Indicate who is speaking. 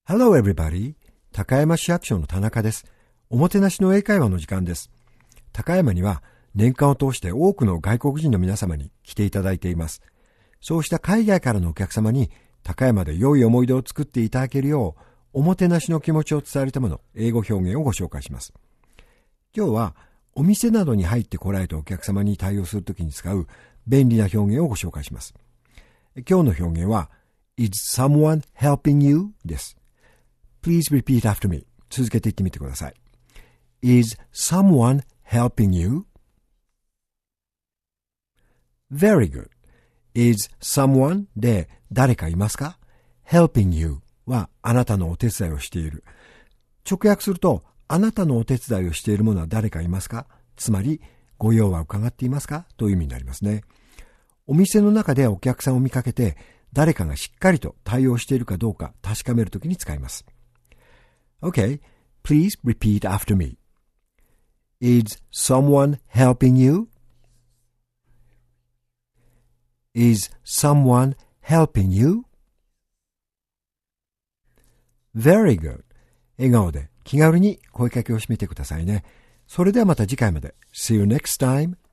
Speaker 1: Hello everybody! 高山市役所の田中です。おもてなしの英会話の時間です。高山には年間を通して多くの外国人の皆様に来ていただいています。そうした海外からのお客様に高山で良い思い出を作っていただけるよう、おもてなしの気持ちを伝えるための英語表現をご紹介します。今日はお店などに入って来られたお客様に対応するときに使う便利な表現をご紹介します。今日の表現は Is someone helping you? です。Please repeat after me. 続けて言ってみてください。Is someone helping you? Very good. Is someone で誰かいますか？ Helping you はあなたのお手伝いをしている。直訳すると、あなたのお手伝いをしている者は誰かいますか？つまり、ご用は伺っていますか？という意味になりますね。お店の中でお客さんを見かけて、誰かがしっかりと対応しているかどうか確かめるときに使います。Okay, please repeat after me. Is someone helping you? Is someone helping you? Very good. 笑顔で気軽に声かけをしてみてくださいね。それではまた次回まで。See you next time.